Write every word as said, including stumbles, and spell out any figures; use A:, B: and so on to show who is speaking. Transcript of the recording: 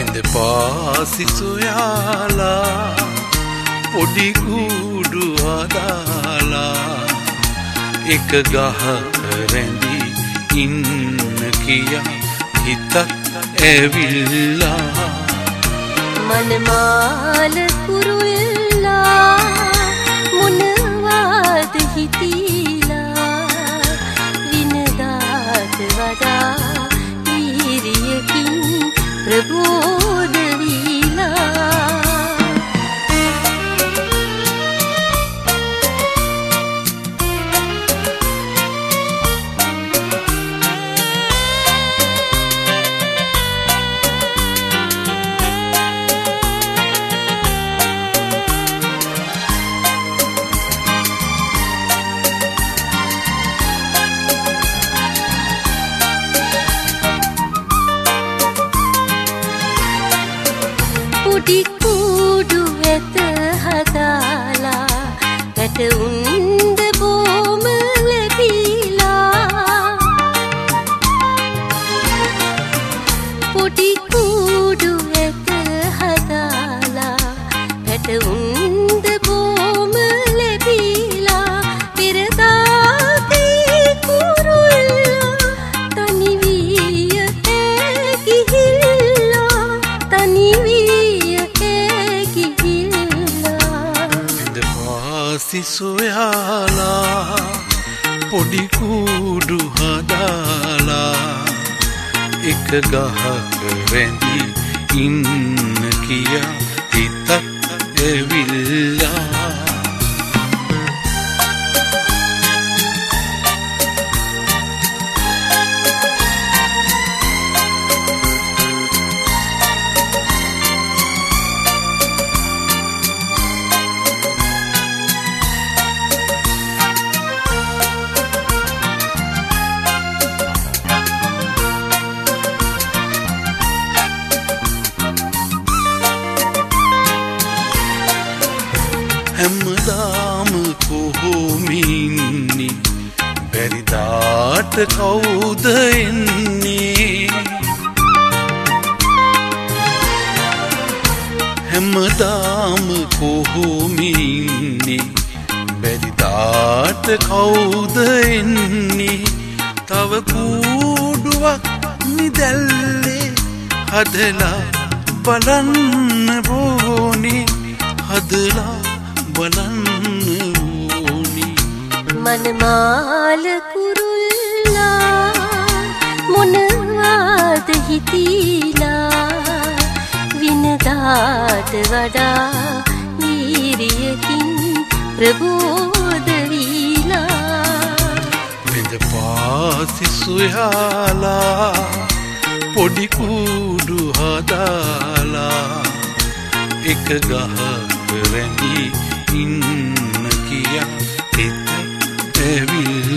A: විඳ පාසි සොයාලා පොඩි කුඩු හදාලා එක ගහක රැඳී ඉන්න කියා හිතක් ඇවිල්ලා
B: මනමාල කුරුල්ලා මොනවාද හිතීලා විනදාට වඩා වීරියකින් ප්‍රබෝධ වීලා පොඩි කුඩු වෙත හදාලා වැටුන්ද බොම ලැබීලා පොඩි කුඩු වෙත හදාලා වැටුන්ද බොම ලැබීලා පෙරදාතේ කුරුල්ලා තනි විය ගිහිල්ලා තනි
A: පාසි සොයාලා පොඩි කුඩු හදාලා එක ගහක රැඳී ඉන්න කියා හිතක් ඇවිල්ලා හැමදාම කොහොමින්නේ බැරිදාට කවුද එන්නේ හැමදාම කොහොමින්නේ බැරිදාට කවුද එන්නේ තව කූඩුවක් නිදැල්ලේ හදලා බලන්න ඕනේ හදලා බලන්න ඕනි
B: මනමාල කුරුල්ලා මොනවාද හිතීලා විනදාට වඩා වීරියකින් ප්‍රබෝධ වීලා
A: විඳ පාසි සොයාලා පොඩි කුඩු හදාලා එක ගහක රැඳී ඉන්න කියා හිත ඇවිල්ලා